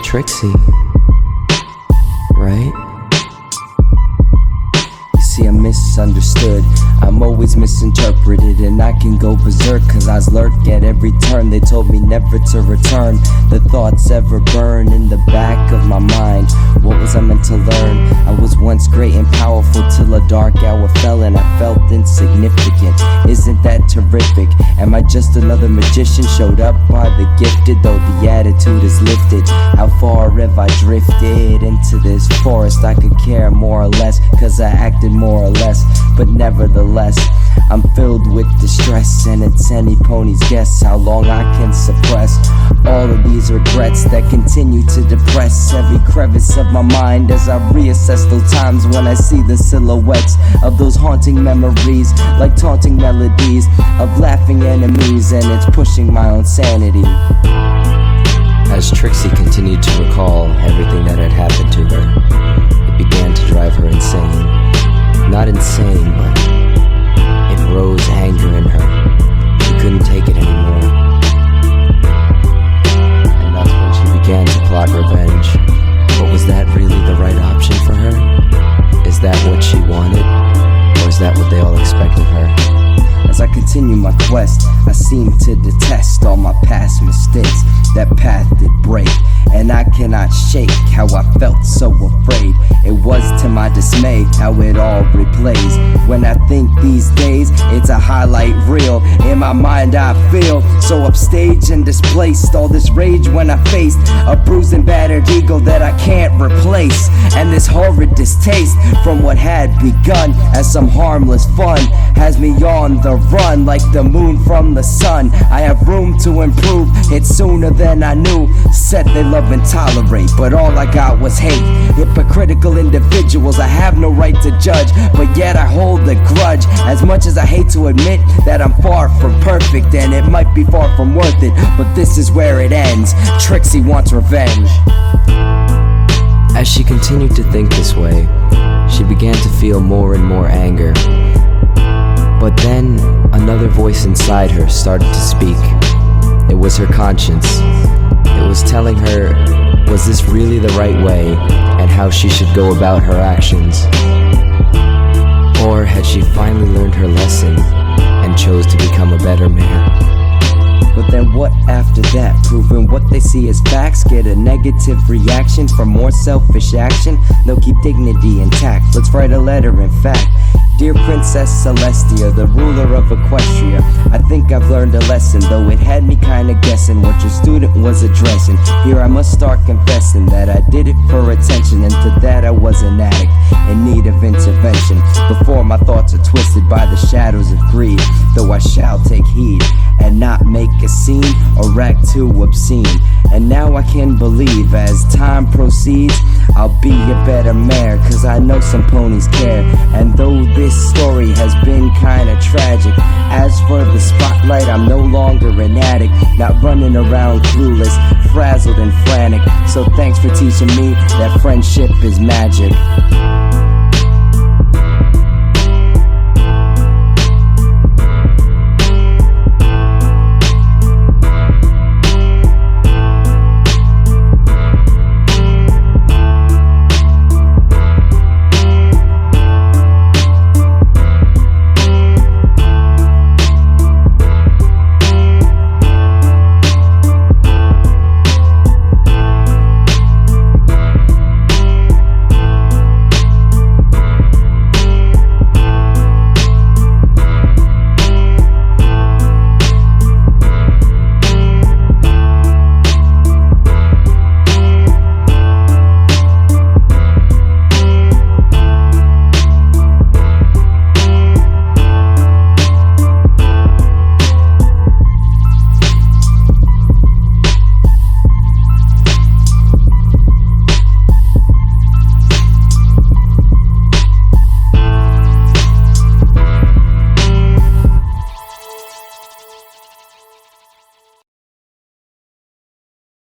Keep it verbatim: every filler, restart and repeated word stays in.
Trixie, right? You see, I'm misunderstood, I'm always misinterpreted, and I can go berserk cause I lurk at every turn. They told me never to return, the thoughts ever burn in the back of my mind. What was I meant to learn? I was once great and powerful till a dark hour fell and I felt insignificant. Isn't that terrific? Am I just another magician showed up by the gifted? Though the attitude is lifted, how far have I drifted into this forest? I could care more or less cause I acted more or less, but nevertheless I'm filled with distress, and it's any pony's guess how long I can suppress all of these regrets that continue to depress every crevice of my mind as I reassess those times when I see the silhouettes of those haunting memories, like taunting melodies of laughing enemies, and it's pushing my own sanity. As Trixie continued to recall everything that had happened to her, it began to drive her insane. Not insane, but it rose anger in her. She couldn't take it anymore. And that's when she began to plot revenge. But was that really the right option for her? Is that what she wanted? Or is that what they all expect of her? As I continue my quest, I seem to detest all my past mistakes. That path did break, and I cannot shake how I felt so afraid. It was to my dismay how it all replays. When I think these days, it's a highlight reel. In my mind I feel so upstaged and displaced. All this rage when I faced a bruised and battered ego that I can't replace, and this horrid distaste from what had begun as some harmless fun has me on the run like the moon from the sun. I have room to improve, it's sooner than I knew. Said they love and tolerate, but all I got was hate. Hypocritical individuals I have no right to judge, but yet I hold a grudge. As much as I hate to admit that I'm far from perfect, and it might be far from worth it, but this is where it ends. Trixie wants revenge. As she continued to think this way, she began to feel more and more anger. But then another voice inside her started to speak. It was her conscience. It was telling her, was this really the right way, and how she should go about her actions? Or had she finally learned her lesson and chose to become a better man? But then what after that? Proving what they see as facts, get a negative reaction from more selfish action. They'll keep dignity intact. Let's write a letter, in fact. Dear Princess Celestia, the ruler of Equestria, I think I've learned a lesson, though it had me kinda guessing what your student was addressing. Here I must start confessing that I did it for attention, and to that I was an addict in need of intervention. Before my thoughts are twisted by the shadows of greed, though I shall take heed and not make a scene or act too obscene. And now I can believe as time proceeds, I'll be a better mare, cause I know some ponies care. And though this story has been kinda tragic, as for the spotlight, I'm no longer an addict, not running around clueless, frazzled and frantic. So thanks for teaching me that friendship is magic.